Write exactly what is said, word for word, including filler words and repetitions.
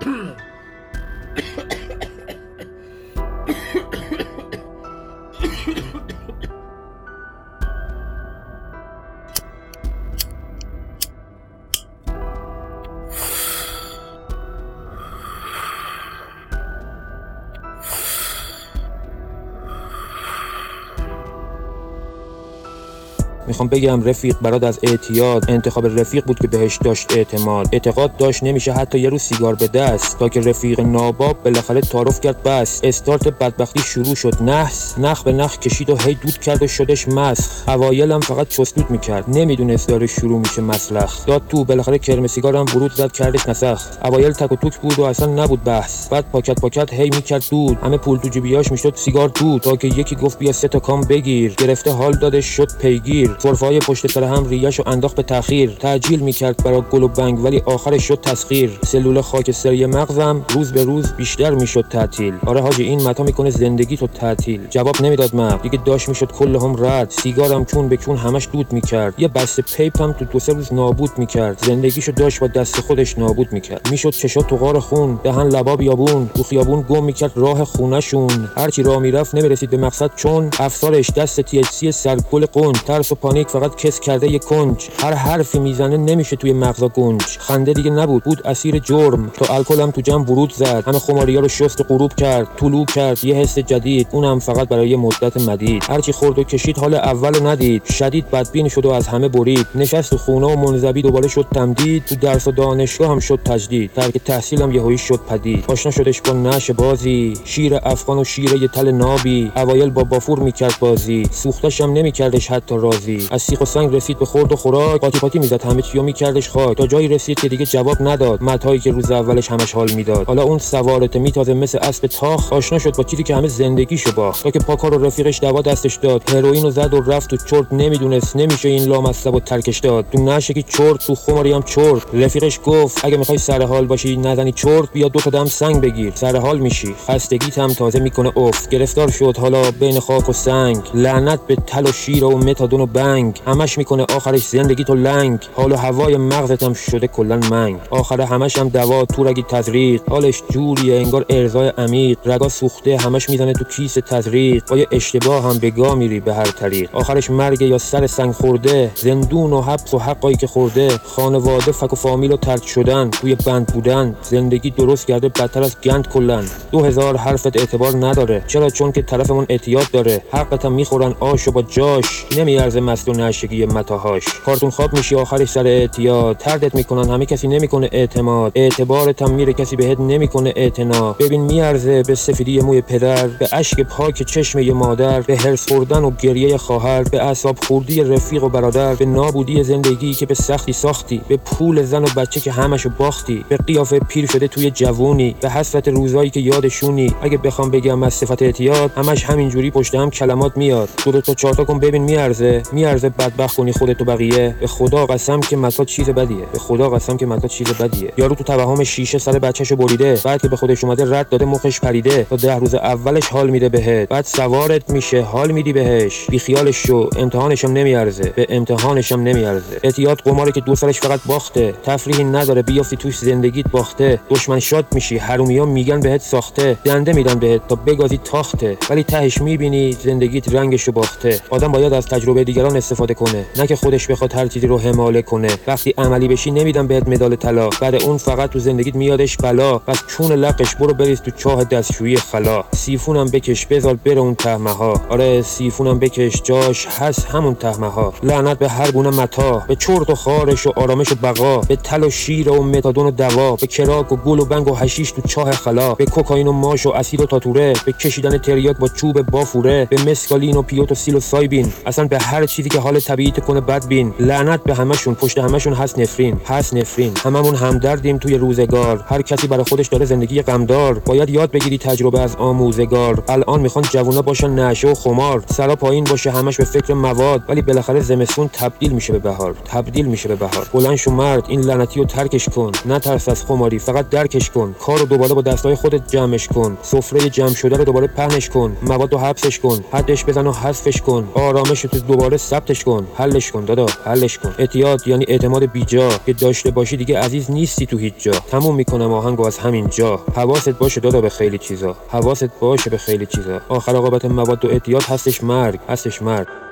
میخوام بگم رفیق برات از اعتیاد انتخاب رفیق بود که بهش داشت اعتماد. اعتقاد داشت نمیشه حتی یه روز سیگار به دست، تا که رفیق ناباب بالاخره تعارف کرد بس. استارت بدبختی شروع شد، نحس نخ به نخ کشید و هی دود کرد و شدش مسخ. اوایل هم فقط چسدود میکرد، نمیدونست داره شروع میشه مسلخ. داد تو بالاخره کرم سیگار هم ورود زد کردش نسخ. اوایل تک و توک بود و اصلا نبود بحث، بعد پاکت پاکت هی میکرد دود، همه پول تو جیبیاش میشد سیگار دود، تا که یکی گفت بیا سه تا کام بگیر. گرفته حال دادش شد پیگیر، سرفه‌های پشت سر هم ریه‌شو انداخت به تأخیر. تعجیل میکرد برای گل و بنگ ولی آخرش شد تسخیر. سلول خاکستری مغزم روز به روز بیشتر میشد تعطیل. آره حاجی این متا میکنه زندگی تو تعطیل. جواب نمیداد مغز دیگه، داش میشد کل هم رد. سیگارم چون به چون همش دود میکرد، یه بسته پیپ هم تو دو سه روز نابود میکرد. زندگیشو داش با دست خودش نابود میکرد. میشد چشات تو غار خون، دهن لبا بیابون، تو خیابون گم میکرد راه خونه‌شون. هرچی راه میرفت نمیرسید به مقصد، چون افسارش دست تی اچ سی سرگل قند. ترس و پانیک فقط کس کرده یه کنج. هر حرفی میزنه نمیشه توی مغزا گنج. خنده دیگه نبود، بود اسیر جرم. تا الکلم تو جمع ورود زد، همه خماریا رو شست و غروب کرد. طلوع کرد یه حس جدید، اونم فقط برای یه مدت مدید. هرچی خورد و کشید حال اولو ندید، شدید بدبین شد و از همه برید. نشست تو خونه و منزوی دوباره شد تمدید. تو درس و دانشگاه هم شد تجدید، ترک تحصیلم یهویی شد پدید. آشنا شدش با نعش بازی، شیر افغان و شیر یه تل نابی. اوایل با بافور میکرد بازی، سوختش هم نمیکردش حتی راضی. از سیخ و سنگ رسید به خورد و خوراک، قاطی پاتی میزد همه چیو میکردش خاک. تا جایی رسید که دیگه جواب نداد متایی که روز اولش همش حال میداد. حالا اون سوارته میتازه مثل اسب تاخ. آشنا شد با چیزی که همه زندگیشو باخت. تا که پاکار و رفیقش دوا دستش داد، هروئین رو زد و رفت تو چرت. نمیدونست نمیشه این لامصب و ترکش داد. تو نشکی چرت، تو خماری هم چرت. رفیقش گفت اگه میخوای سر حال باشی نزنی چرت، بیا دو تا دم سنگ بگیر سر حال میشی. خستگیت هم تازه میکنه افت. گرفتار شد حالا بین خاک و سنگ. لعنت به تل و شیر و متادون و بنگ، همش میکنه آخرش زندگی تو لنگ. حال و هوای مغزت هم شده کلن منگ. آخر همش هم دوا تو رگی تزریق. حالش جوریه انگار ارزای عمیق. رگا سوخته همش میزنه تو کیسه تزریق. با یه اشتباه هم بگا میری به هر طریق. آخرش مرگ یا سر سنگ خورده، زندون و حبس و حقایی که خورده. خانواده فک و فامیل و ترک شدن، توی بند بودن. زندگی درست کرده بدتر از گند کلن. دو هزار حرفت اعتبار نداره، چرا؟ چون که طرفمون اعتیاد داره. حقت هم میخورن آشو با جاش، نمیارزه مست و نشگی متاهاش. کارتون خواب میشی آخرش سر اعتیاد. تردت میکنن همه، کسی نمیکنه اعتماد. اعتبارت هم میره کسی بهت نمیکنه اعتنا. ببین میارزه به سفیدی موی پدر، به اشک پاک چشم یه مادر، به هرس خوردن و گریه خواهر، به اعصاب خوردی رفیق و برادر، به نابودی زندگی که به سختی ساختی، به پول زن و بچه که همشو باختی، به قیافه پیر شده توی جوونی، به حسرت روزایی که یادشونی. اگه بخوام بگم از صفت اعتیاد، همش همینجوری پشت هم کلمات میاد. دو تا چهار تا کن ببین میارزه میارزه بدبخت کنی خودت و بقیه. به خدا قسم که متا چیز بدیه، به خدا قسم که متا چیز بدیه. یارو تو توهم شیشه سر بچه‌شو بریده، بعد که به خودش اومده رد داده مخش پریده. تا ده روز اولش حال میده بهت، بعد سوارت میشه حال میدی بهش. بی خیالش شو، امتحانش هم نمیارزه، به امتحانش هم نمیارزه. اعتیاد قماره که دو سالش فقط باخته، تفریحی نداره بیافتی توش زندگیت باخته. دشمن شاد میشی، حرومیا میگن بهت ساخته، دنده میدن بهت تا بگازی تاخته، ولی تهش میبینی زندگیت رنگشو باخته. آدم باید از تجربه دیگران استفاده کنه، نه که خودش بخواد هر چیزی رو حماله کنه. وقتی عملی بشی نمیدن بهت مدال طلا، بعد اون فقط تو زندگیت میادش بلا. پس چون لقش برو بریز تو چاه دستشویی خلا. سیفونم بکش بذار بره اون تهمها، آره سیفونم بکش جاش هست همون تهمها. لعنت به هر گونه متا، به چرت و خارش و آرامش و بقا، به تل و شیر و متادون و دوا، به کراک و گل و بنگ و حشیش تو چاه خلا، به کوکائین و ماش و اسید و تاتوره، به کشیدن تریاک با چوب بافوره، به مسکالین و پیوت و سیل و سایبین، اصلا به هر چیزی که حال طبیعیت کنه بدبین. لعنت به همشون، پشت همشون هست نفرین، هست نفرین. هممون همدردیم توی روزگار، هر کسی برای خودش داره زندگی غمدار. باید یاد بگیری تجربه از آموزگار. الان میخوان جوونا باشن نشه و خمار، سرا پایین باشه همش به فکر مواد، ولی بالاخره زمستون تبدیل میشه به بهار، تبدیل میشه به بهار. بلند شو مرد، این لعنتی رو ترکش کن. نترس از خماری، فقط درکش کن. کارو دوباره با دستای خودت جمعش کن. سفره جمع شده رو دوباره پهنش کن. موادو حبسش کن، حدش بزن و حذفش کن. آرامش تو دوباره ثبتش کن، حلش کن دادا، حلش کن. اعتیاد یعنی اعتماد بیجا که داشته باشی دیگه عزیز نیستی تو هیچ جا. تموم میکنم آهنگو از همین جا. حواست باشه دادا به خیلی چیزا، حواست باشه به خیلی چیزا. آخر عاقبت مواد و اعتیاد هستش مرگ، هستش مرگ.